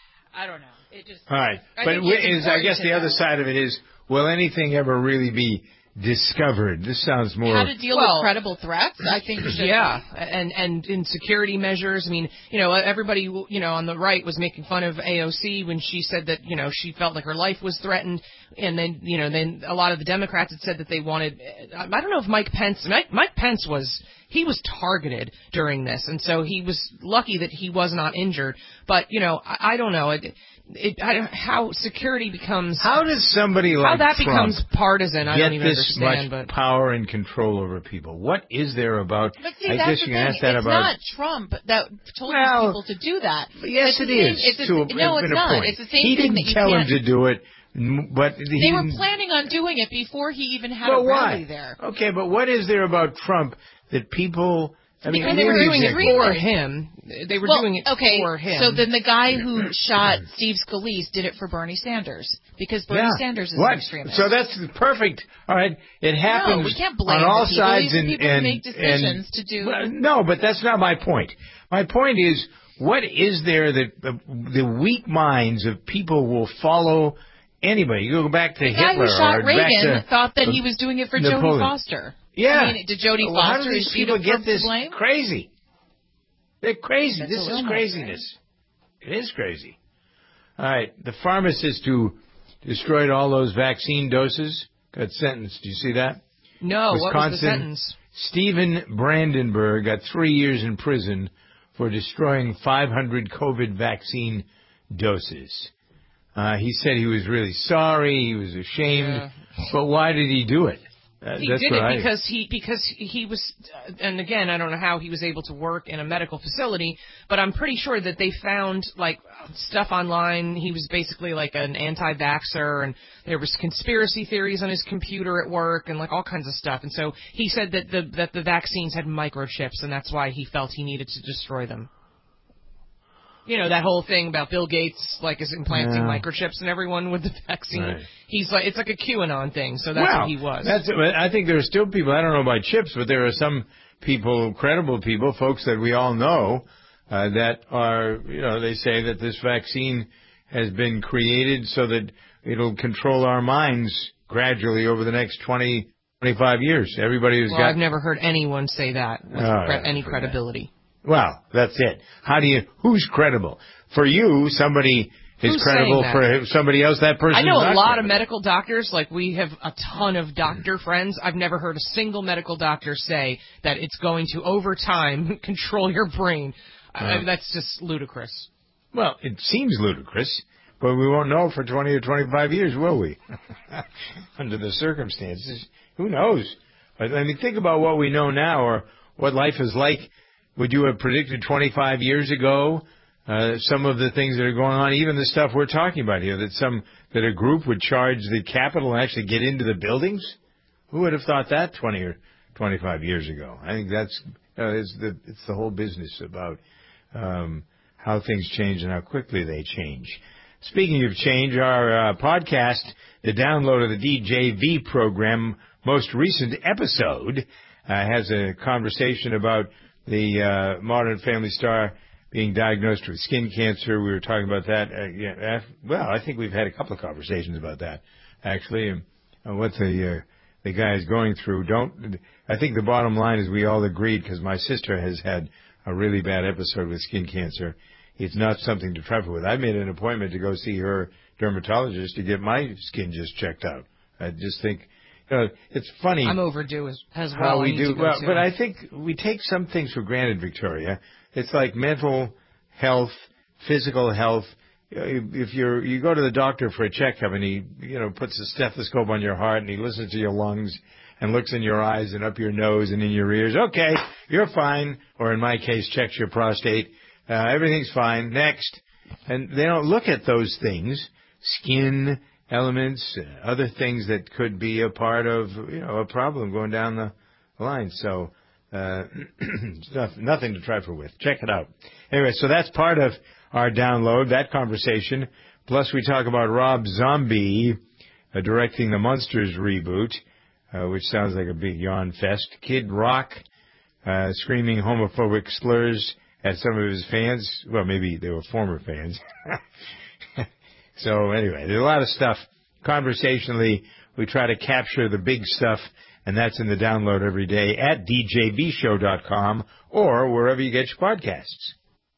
I don't know. It just All right. I But think w- it's is, I important guess to the know other side of it is, will anything ever really be discovered? This sounds more... how to deal Well, with credible threats, I think should Yeah, and and in security measures. I mean, you know, everybody, you know, on the right was making fun of A O C when she said that, you know, she felt like her life was threatened, and then, you know, then a lot of the Democrats had said that they wanted. I don't know if Mike Pence, Mike, Mike Pence was he was targeted during this, and so he was lucky that he was not injured. But you know, I, I don't know. It, It, I don't, how security becomes... How does somebody like How that Trump becomes partisan, I get don't even this understand. much but power and control over people? What is there about... But see, I that's guess the you can thing. ask that it's about... not Trump that told Well, these people to do that. Yes, It's it the same- is. It's the, to a, no, in it's a not. point. It's the same he thing didn't that you tell him can't... to do it, m- but he They were didn't- planning on doing it before he even had But a rally why? there. Okay, but what is there about Trump that people I mean, and they were doing it exactly. for him. They were well, doing it okay, for him. So then the guy who shot Steve Scalise did it for Bernie Sanders because Bernie yeah. Sanders is what? an extremist. So that's perfect. All right, it happens no, we can't blame on all the people. sides These are and people and, who make decisions and, to do. Well, no, but that's not my point. My point is, what is there that uh, the weak minds of people will follow anybody? You go back to the Hitler guy who shot or Reagan back to, thought that he was doing it for Napoleon. Jodie Foster. Yeah. I mean, did Jodie well, Foster how do these is people get this blame? crazy? They're crazy. That's this is illness, craziness. Right? It is crazy. All right. The pharmacist who destroyed all those vaccine doses got sentenced. Do you see that? No, Wisconsin, what was the sentence? Stephen Brandenburg got three years in prison for destroying five hundred COVID vaccine doses. Uh, he said he was really sorry, he was ashamed, Yeah. but why did he do it? Uh, He that's did what it I, because he because he was, uh, and again, I don't know how he was able to work in a medical facility, but I'm pretty sure that they found like stuff online. He was basically like an anti-vaxxer, and there was conspiracy theories on his computer at work, and like all kinds of stuff. And so he said that the that the vaccines had microchips, and that's why he felt he needed to destroy them. You know, that whole thing about Bill Gates, like, is implanting Yeah. microchips in everyone with the vaccine. Right. He's like, it's like a QAnon thing, so that's well, what he was. That's, I think there are still people, I don't know about chips, but there are some people, credible people, folks that we all know, uh, that are, you know, they say that this vaccine has been created so that it'll control our minds gradually over the next twenty, twenty-five years. Everybody who's well, got... I've never heard anyone say that with Oh, cre- yeah, any for credibility. Well, that's it. How do you, who's credible? For you, somebody is Who's credible. saying For that? somebody else, that person I know is a not lot credible. of medical doctors, like we have a ton of doctor friends. I've never heard a single medical doctor say that it's going to, over time, control your brain. I, Uh, that's just ludicrous. Well, it seems ludicrous, but we won't know for twenty or twenty-five years, will we? Under the circumstances. Who knows? But, I mean, think about what we know now or what life is like. Would you have predicted twenty-five years ago uh, some of the things that are going on, even the stuff we're talking about here, that some that a group would charge the Capitol and actually get into the buildings? Who would have thought that twenty or twenty-five years ago? I think that's uh, it's the it's the whole business about um, how things change and how quickly they change. Speaking of change, our uh, podcast, the download of the D J V program, most recent episode, uh, has a conversation about the uh, Modern Family star being diagnosed with skin cancer. We were talking about that. Uh, yeah, well, I think we've had a couple of conversations about that, actually, and uh, what the uh, the guy is going through. Don't. I think the bottom line is we all agreed, because my sister has had a really bad episode with skin cancer. It's not something to trifle with. I made an appointment to go see her dermatologist to get my skin just checked out. I just think, you know, it's funny. I'm overdue as, as well. How I we need do, to go well, soon. but I think we take some things for granted, Victoria. It's like mental health, physical health. If you're, you go to the doctor for a checkup and he, you know, puts a stethoscope on your heart and he listens to your lungs and looks in your eyes and up your nose and in your ears. Okay, you're fine. Or in my case, checks your prostate. Uh, everything's fine. Next. And they don't look at those things, skin elements, uh, other things that could be a part of, you know, a problem going down the line. So, uh, nothing to trifle with. Check it out. Anyway, so that's part of our download, that conversation. Plus we talk about Rob Zombie uh, directing the Munsters reboot, uh, which sounds like a big yawn fest. Kid Rock uh, screaming homophobic slurs at some of his fans. Well, maybe they were former fans. So anyway, there's a lot of stuff. Conversationally, we try to capture the big stuff, and that's in the download every day at d j v show dot com or wherever you get your podcasts.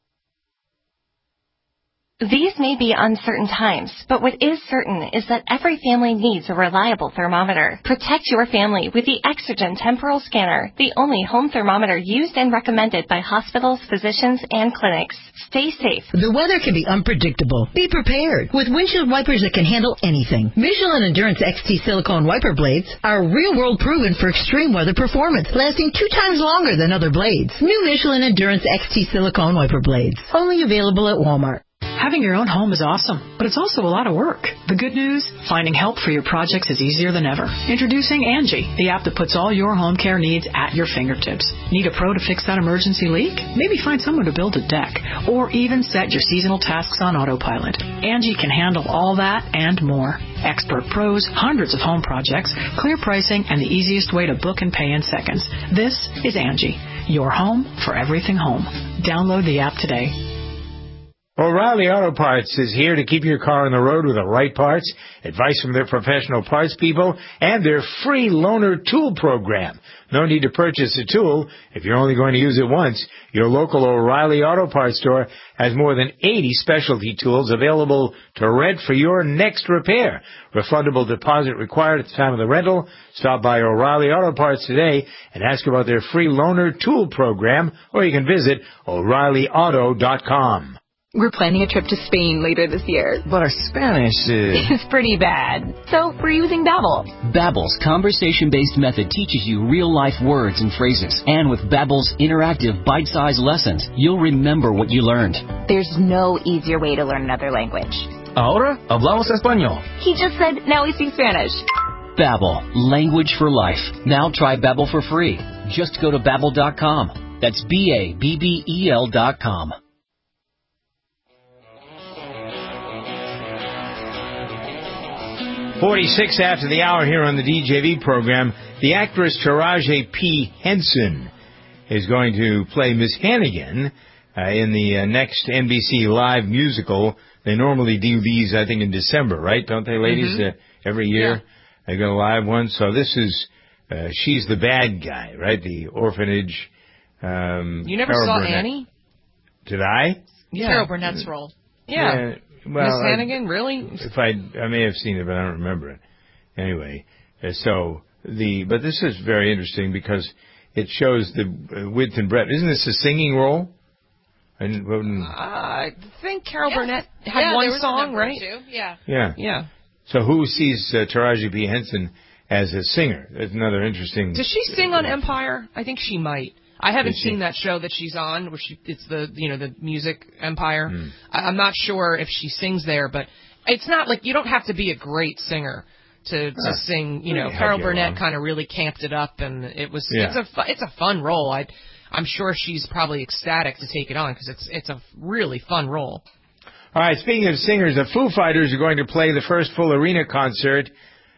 These may be uncertain times, but what is certain is that every family needs a reliable thermometer. Protect your family with the Exergen Temporal Scanner, the only home thermometer used and recommended by hospitals, physicians, and clinics. Stay safe. The weather can be unpredictable. Be prepared with windshield wipers that can handle anything. Michelin Endurance X T silicone wiper blades are real-world proven for extreme weather performance, lasting two times longer than other blades. New Michelin Endurance X T silicone wiper blades, only available at Walmart. Having your own home is awesome, but it's also a lot of work. The good news? Finding help for your projects is easier than ever. Introducing Angie, the app that puts all your home care needs at your fingertips. Need a pro to fix that emergency leak? Maybe find someone to build a deck, or even set your seasonal tasks on autopilot. Angie can handle all that and more. Expert pros, hundreds of home projects, clear pricing, and the easiest way to book and pay in seconds. This is Angie, your home for everything home. Download the app today. O'Reilly Auto Parts is here to keep your car on the road with the right parts, advice from their professional parts people, and their free loaner tool program. No need to purchase a tool if you're only going to use it once. Your local O'Reilly Auto Parts store has more than eighty specialty tools available to rent for your next repair. Refundable deposit required at the time of the rental. Stop by O'Reilly Auto Parts today and ask about their free loaner tool program, or you can visit O'Reilly Auto dot com. We're planning a trip to Spain later this year. But our Spanish is... It's pretty bad. So we're using Babbel. Babbel's conversation-based method teaches you real-life words and phrases. And with Babbel's interactive bite-sized lessons, you'll remember what you learned. There's no easier way to learn another language. Ahora hablamos español. He just said, now we speak Spanish. Babbel, language for life. Now try Babbel for free. Just go to Babbel dot com. That's B A B B E L dot com. forty-six after the hour here on the D J V program. The actress Taraji P. Henson is going to play Miss Hannigan uh, in the uh, next N B C Live musical. They normally do these, I think, in December, right? Don't they, ladies? Mm-hmm. Uh, every year yeah. they got a live one. So this is, uh, she's the bad guy, right? The orphanage. Um, you never Carol saw Burnett. Annie? Did I? Yeah. Carol Burnett's role. Yeah. yeah. Well, Miss Hannigan, really? If I, I may have seen it, but I don't remember it. Anyway, uh, so the, but this is very interesting because it shows the uh, width and breadth. Isn't this a singing role? And, uh, I think Carol yeah. Burnett had yeah, one there was song, a right? Too. Yeah. Yeah. Yeah. So who sees uh, Taraji P. Henson as a singer? That's another interesting. Does she sing on Empire? I think she might. I haven't Is she? seen that show that she's on, where she it's the you know the music Empire. Hmm. I, I'm not sure if she sings there, but it's not like you don't have to be a great singer to to Huh. sing. You know, Really help Carol you Burnett along. kind of really camped it up, and it was Yeah. it's a fu- it's a fun role. I I'm sure she's probably ecstatic to take it on because it's it's a really fun role. All right. Speaking of singers, the Foo Fighters are going to play the first full arena concert.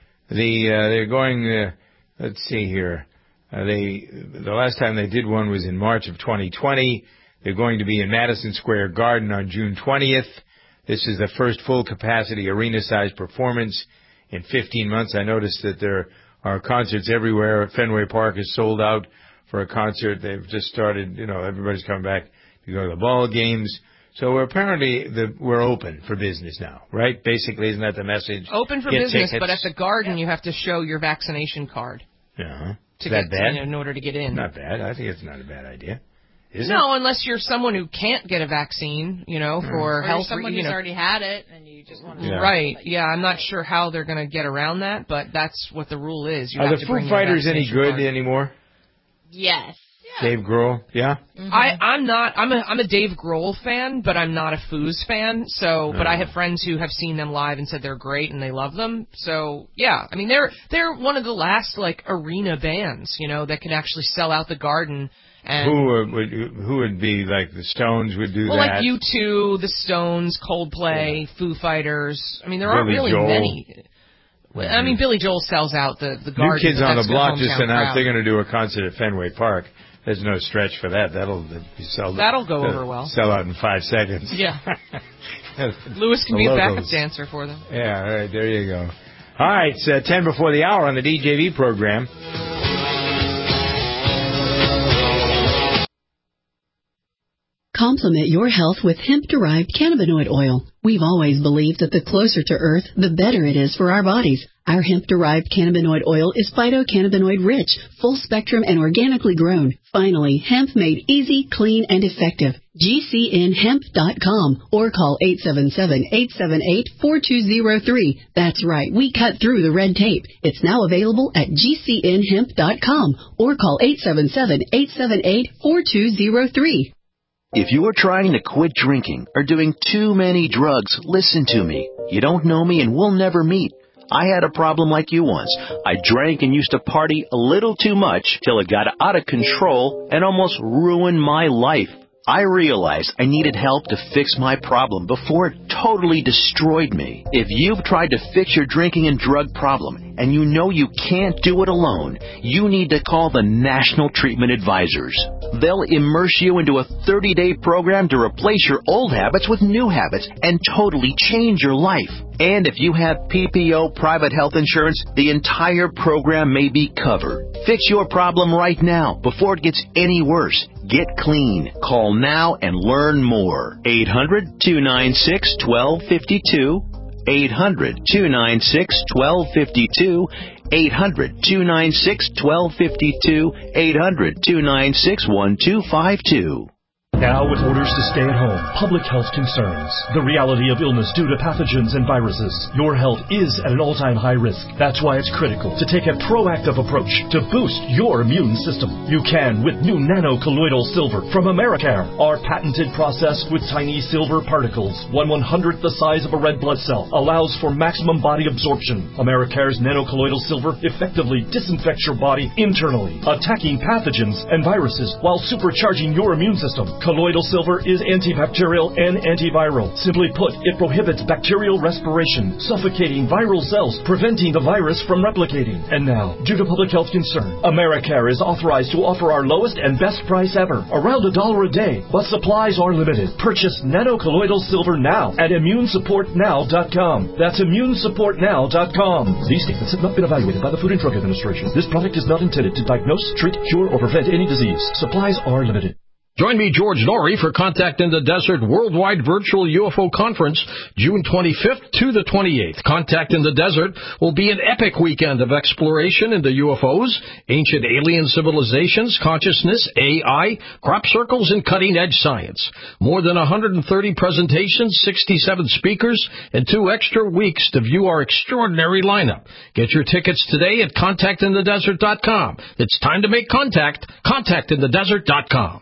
The uh, they're going. Uh, let's see here. Uh, they the last time they did one was in March of twenty twenty. They're going to be in Madison Square Garden on June twentieth. This is the first full capacity arena-sized performance in fifteen months. I noticed that there are concerts everywhere. Fenway Park is sold out for a concert. They've just started. You know, everybody's coming back to go to the ball games. So we're apparently the, we're open for business now, right? Basically, isn't that the message? Open for Get business, tickets. but at the Garden you have to show your vaccination card. Yeah. To Is that get, bad? you know, in order to get in. Not bad. I think it's not a bad idea. Is no, it? unless you're someone who can't get a vaccine, you know, for or health someone reasons. You who's know. already had it and you just want to. Yeah. Right. Yeah, I'm not sure how they're going to get around that, but that's what the rule is. You Are have the to bring Foo your Fighters any vaccination good card. anymore? Yes. Dave Grohl, yeah. Mm-hmm. I, I'm not. I'm a I'm a Dave Grohl fan, but I'm not a Foos fan. So, but I have friends who have seen them live and said they're great and they love them. So, yeah. I mean, they're they're one of the last like arena bands, you know, that can actually sell out the Garden. And Who uh, would who would be like the Stones would do well, that? like U two, the Stones, Coldplay, yeah. Foo Fighters. I mean, there aren't Billy really Joel. many. Well, I mean, Billy Joel sells out the the Garden. New Kids on the that's Block their just hometown announced crowd. they're going to do a concert at Fenway Park. There's no stretch for that. That'll be sell. That'll go over well. Sell out in five seconds. Yeah. Lewis can The be a locals. backup dancer for them. Yeah, all right, there you go. All right, it's uh, ten before the hour on the D J V program. Complement your health with hemp-derived cannabinoid oil. We've always believed that the closer to Earth, the better it is for our bodies. Our hemp-derived cannabinoid oil is phytocannabinoid-rich, full-spectrum, and organically grown. Finally, hemp made easy, clean, and effective. G C N hemp dot com or call eight seven seven, eight seven eight, four two zero three. That's right, we cut through the red tape. It's now available at G C N hemp dot com or call eight seven seven, eight seven eight, four two zero three. If you are trying to quit drinking or doing too many drugs, listen to me. You don't know me and we'll never meet. I had a problem like you once. I drank and used to party a little too much till it got out of control and almost ruined my life. I realized I needed help to fix my problem before it totally destroyed me. If you've tried to fix your drinking and drug problem and you know you can't do it alone, you need to call the National Treatment Advisors. They'll immerse you into a thirty-day program to replace your old habits with new habits and totally change your life. And if you have P P O private health insurance, the entire program may be covered. Fix your problem right now before it gets any worse. Get clean. Call now and learn more. eight hundred, two nine six, one two five two. eight hundred, two nine six, one two five two. eight hundred, two nine six, one two five two. eight hundred, two nine six, one two five two. Now with orders to stay at home, public health concerns, the reality of illness due to pathogens and viruses, your health is at an all-time high risk. That's why it's critical to take a proactive approach to boost your immune system. You can with new nano-colloidal silver from Americare. Our patented process with tiny silver particles, one one-hundredth the size of a red blood cell, allows for maximum body absorption. Americare's nano-colloidal silver effectively disinfects your body internally, attacking pathogens and viruses while supercharging your immune system. Colloidal silver is antibacterial and antiviral. Simply put, it prohibits bacterial respiration, suffocating viral cells, preventing the virus from replicating. And now, due to public health concern, Americare is authorized to offer our lowest and best price ever, around a dollar a day, but supplies are limited. Purchase nano-colloidal silver now at immune support now dot com. That's immune support now dot com. These statements have not been evaluated by the Food and Drug Administration. This product is not intended to diagnose, treat, cure, or prevent any disease. Supplies are limited. Join me, George Norrie, for Contact in the Desert Worldwide Virtual U F O Conference, June twenty-fifth to the twenty-eighth. Contact in the Desert will be an epic weekend of exploration into U F Os, ancient alien civilizations, consciousness, A I, crop circles, and cutting-edge science. More than one hundred thirty presentations, sixty-seven speakers, and two extra weeks to view our extraordinary lineup. Get your tickets today at contact in the desert dot com. It's time to make contact. contact in the desert dot com.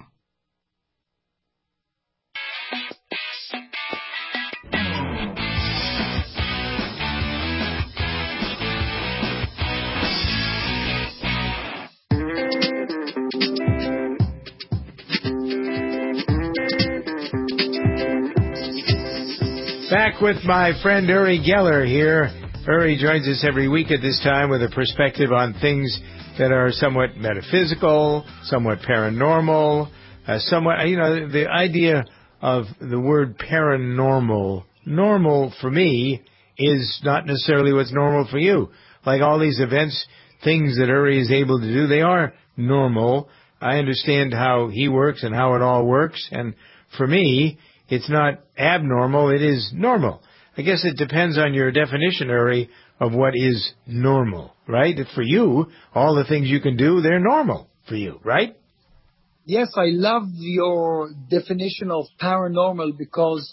Back with my friend Uri Geller here. Uri joins us every week at this time with a perspective on things that are somewhat metaphysical, somewhat paranormal, uh, somewhat, you know, the idea of the word paranormal. Normal for me is not necessarily what's normal for you. Like all these events, things that Uri is able to do, they are normal. I understand how he works and how it all works, and for me, it's not abnormal, it is normal. I guess it depends on your definition, Uri, of what is normal, right? For you, all the things you can do, they're normal for you, right? Yes, I love your definition of paranormal because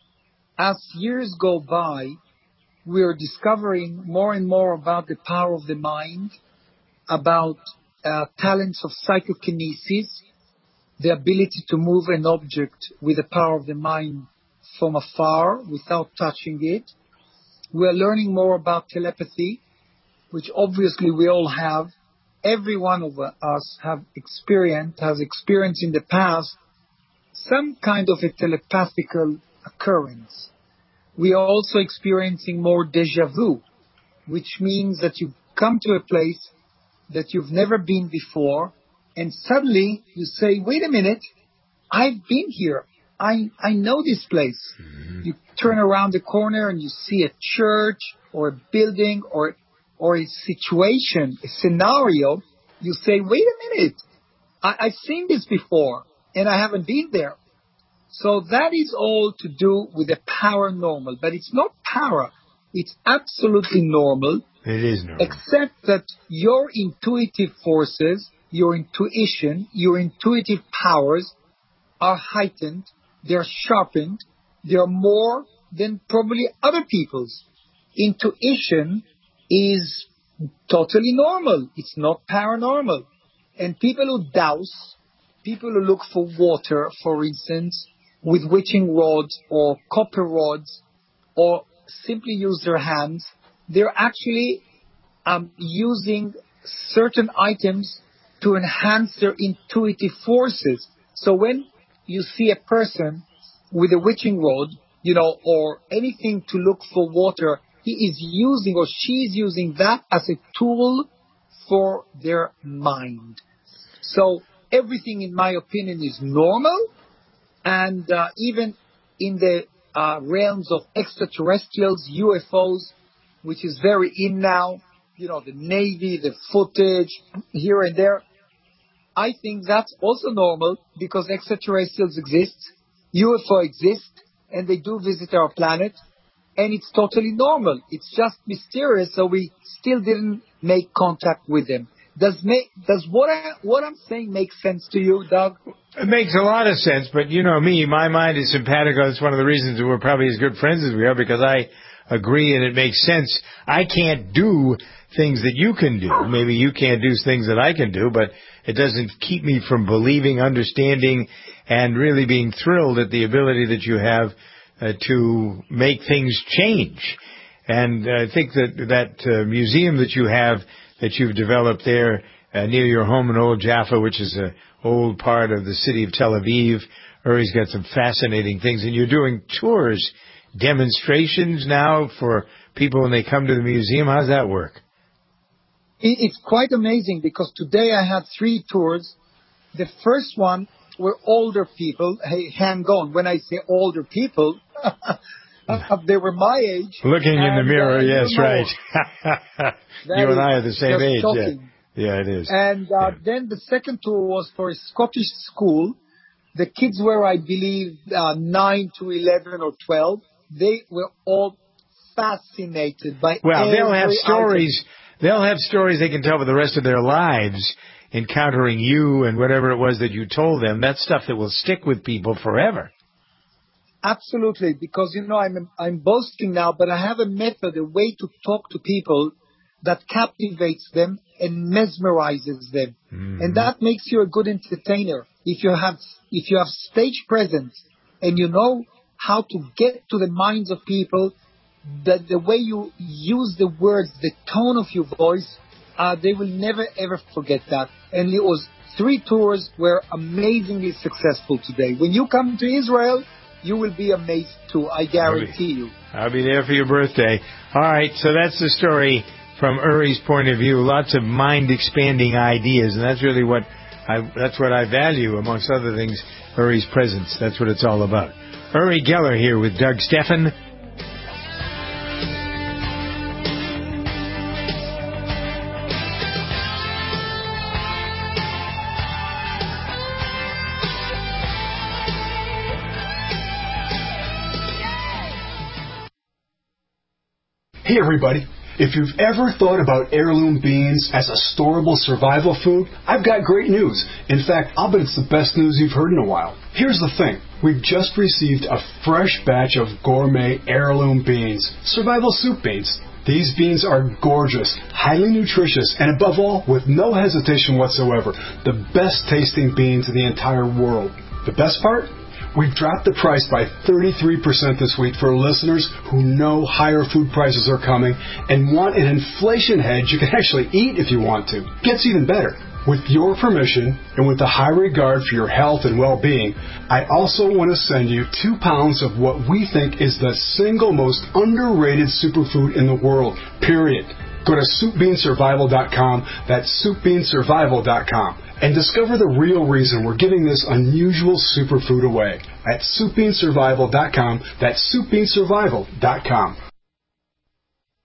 as years go by, we are discovering more and more about the power of the mind, about uh, talents of psychokinesis, the ability to move an object with the power of the mind from afar without touching it. We are learning more about telepathy, which obviously we all have. Every one of us have experienced, has experienced in the past some kind of a telepathical occurrence. We are also experiencing more déjà vu, which means that you come to a place that you've never been before, and suddenly you say, wait a minute, I've been here. I, I know this place. Mm-hmm. You turn around the corner and you see a church or a building or, or a situation, a scenario. You say, wait a minute, I, I've seen this before and I haven't been there. So that is all to do with the paranormal, but it's not para. It's absolutely normal. It is normal. Except that your intuitive forces, your intuition, your intuitive powers are heightened, they're sharpened, they're more than probably other people's. Intuition is totally normal. It's not paranormal. And people who douse people who look for water, for instance, with witching rods or copper rods, or simply use their hands, they're actually um, using certain items to enhance their intuitive forces. So when you see a person with a witching rod, you know, or anything to look for water, he is using or she's using that as a tool for their mind. So everything, in my opinion, is normal. And uh, even in the uh, realms of extraterrestrials, U F Os, which is very in now, you know, the Navy, the footage here and there, I think that's also normal because extraterrestrials exist, U F O exist, and they do visit our planet, and it's totally normal. It's just mysterious, so we still didn't make contact with them. Does make does what I what I'm saying make sense to you, Doug? It makes a lot of sense, but you know me, my mind is simpatico. It's one of the reasons that we're probably as good friends as we are, because I agree and it makes sense. I can't do things that you can do. Maybe you can't do things that I can do, but it doesn't keep me from believing, understanding, and really being thrilled at the ability that you have uh, to make things change. And I think that that uh, museum that you have, that you've developed there uh, near your home in Old Jaffa, which is an old part of the city of Tel Aviv, Uri's got some fascinating things. And you're doing tours, demonstrations now for people when they come to the museum. How's that work? It's quite amazing because today I had three tours. The first one were older people. Hey, hang on. When I say older people, they were my age. Looking in the mirror, uh, yes, right. You and I are the same age. Shocking. Yeah. yeah, it is. And uh, yeah. then the second tour was for a Scottish school. The kids were, I believe, uh, nine to eleven or twelve. They were all fascinated by Well, every they'll have stories. item. They'll have stories they can tell for the rest of their lives, encountering you and whatever it was that you told them. That's stuff that will stick with people forever. Absolutely, because, you know, I'm I'm boasting now, but I have a method, a way to talk to people that captivates them and mesmerizes them. Mm-hmm. And that makes you a good entertainer. If you have if you have stage presence and you know how to get to the minds of people, that the way you use the words, the tone of your voice, uh, they will never, ever forget that. And it was three tours were amazingly successful today. When you come to Israel, you will be amazed too, I guarantee you. I'll be there for your birthday. All right, so that's the story from Uri's point of view. Lots of mind-expanding ideas, and that's really what I, that's what I value, amongst other things, Uri's presence. That's what it's all about. Uri Geller here with Doug Stephan. Hey everybody, if you've ever thought about heirloom beans as a storable survival food, I've got great news. In fact, I'll bet it's the best news you've heard in a while. Here's the thing. We've just received a fresh batch of gourmet heirloom beans, survival soup beans. These beans are gorgeous, highly nutritious, and above all, with no hesitation whatsoever, the best tasting beans in the entire world. The best part? We've dropped the price by thirty-three percent this week for listeners who know higher food prices are coming and want an inflation hedge you can actually eat if you want to. Gets even better. With your permission and with the high regard for your health and well-being, I also want to send you two pounds of what we think is the single most underrated superfood in the world, period. Go to soup bean survival dot com, that's soup bean survival dot com, and discover the real reason we're giving this unusual superfood away at soup bean survival dot com, that's soup bean survival dot com.